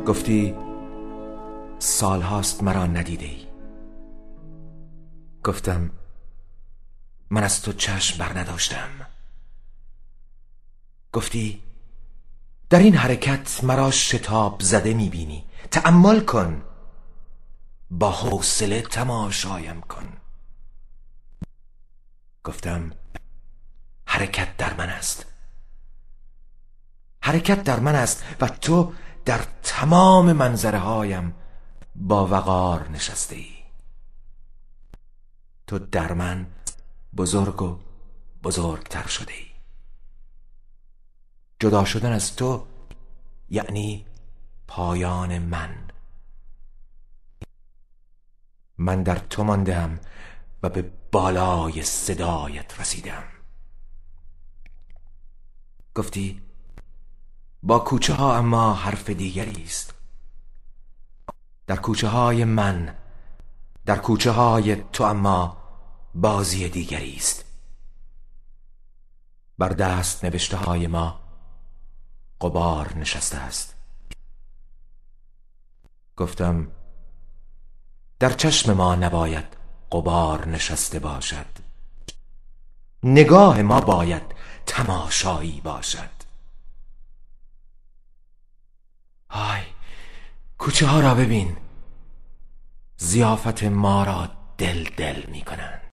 گفتی سالهاست مرا ندیده ای. گفتم من از تو چشم بر نداشتم. گفتی در این حرکت مرا شتاب زده میبینی، تأمل کن، با حوصله تماشایم کن. گفتم حرکت در من است، حرکت در من است و تو در تمام منظره هایم با وقار نشسته ای. تو در من بزرگ و بزرگتر شده ای. جدا شدن از تو یعنی پایان من در تو ماندم و به بالای صدایت رسیدم. گفتی با کوچه ها اما حرف دیگری است. در کوچه های من، در کوچه های تو اما بازی دیگری است. بر دست نوشته های ما غبار نشسته است. گفتم در چشم ما نباید غبار نشسته باشد، نگاه ما باید تماشایی باشد. های کوچه ها را ببین، ضیافت ما را دل می کنند.